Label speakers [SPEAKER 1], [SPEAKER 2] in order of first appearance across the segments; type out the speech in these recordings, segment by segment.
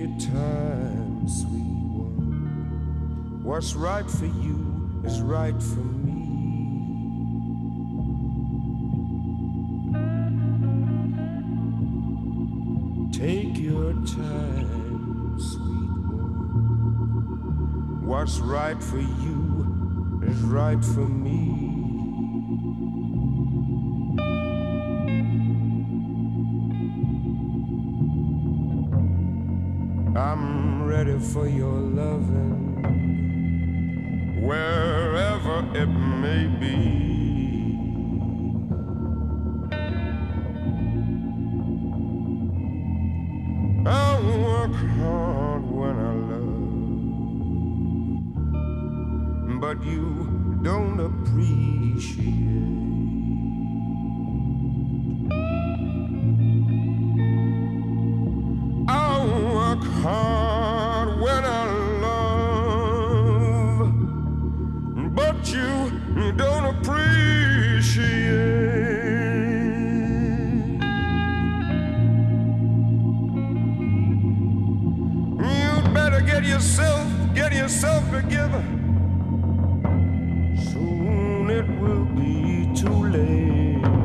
[SPEAKER 1] your time, sweet one. What's right for you is right for me. Take your time, sweet one. What's right for you is right for me. I'm ready for your loving, wherever it may be. I work hard when I love, but you don't appreciate. I work hard when I love, but you don't appreciate. You'd better get yourself together. Soon it will be too late.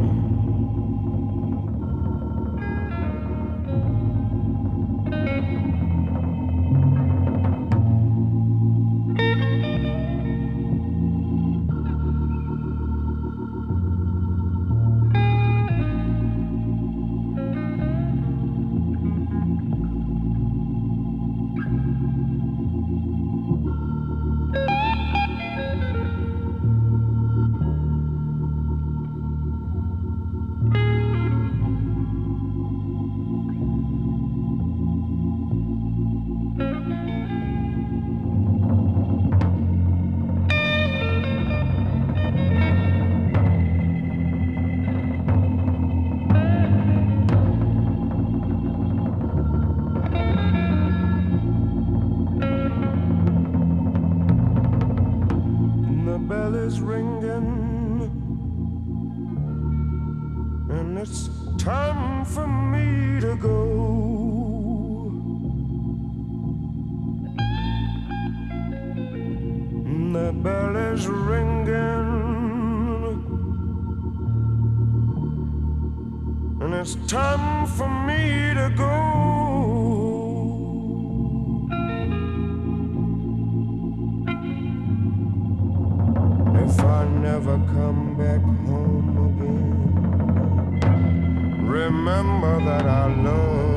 [SPEAKER 1] The bell is ringing, and it's time for me to go. The bell is ringing, and it's time for me to go. If I never come back home again, remember that I love